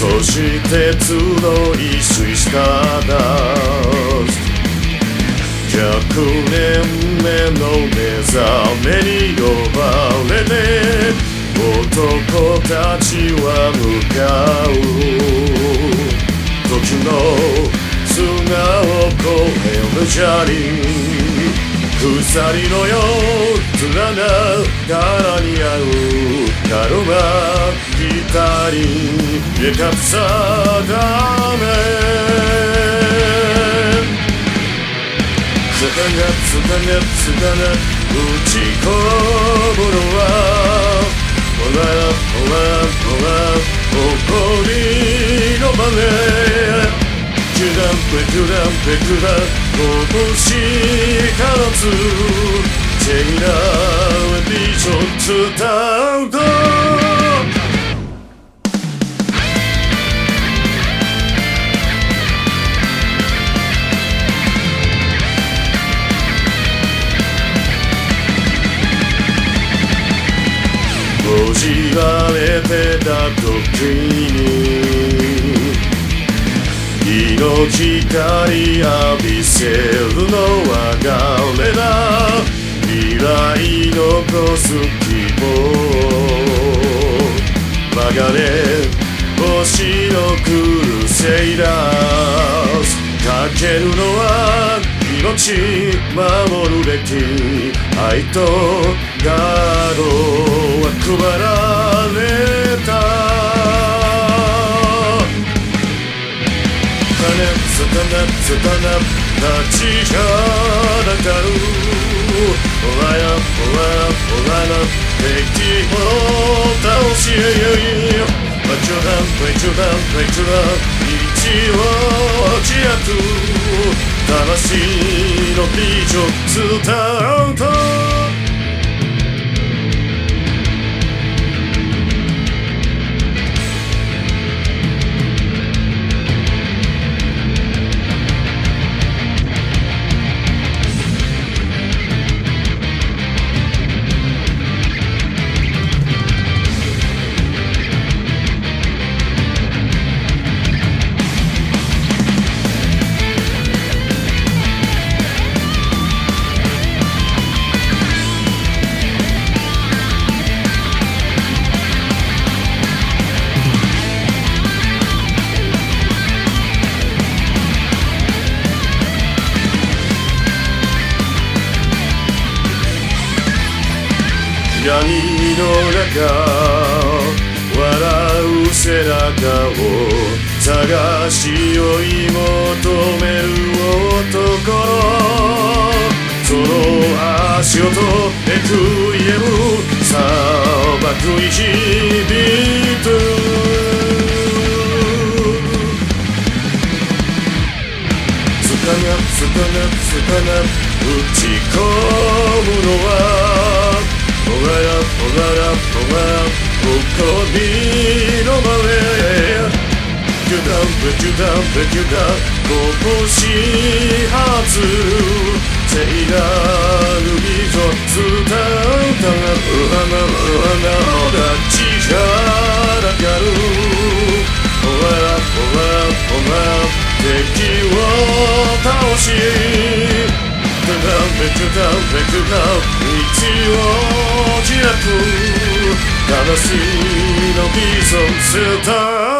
そして集い水スターダスト100年目の目覚めに呼ばれて男たちは向かう時の砂を越える砂利鎖のよう連な柄に合うカロマギターに目隠さだめつかな打ち込むのはほら誇りのバネキュランペクラ拳放つセイラービジョンスタート閉じられてた時に命光浴びせるのは誰だ未来残す希望曲がれ星のクルセイラーズかけるのは命守るべき愛とガードは配られたつかな立ちはだかるほらな敵を倒しバチュラン道を開く魂のビジョンスタート闇の中笑う背中を探し追い求める男その足音エクイエム砂漠に響くつかな打ち込むのはほら誇りのバレキュダン拳発セイラービジョンスタータが立ちはだかるほら敵を倒し道を開く魂のビジョンスター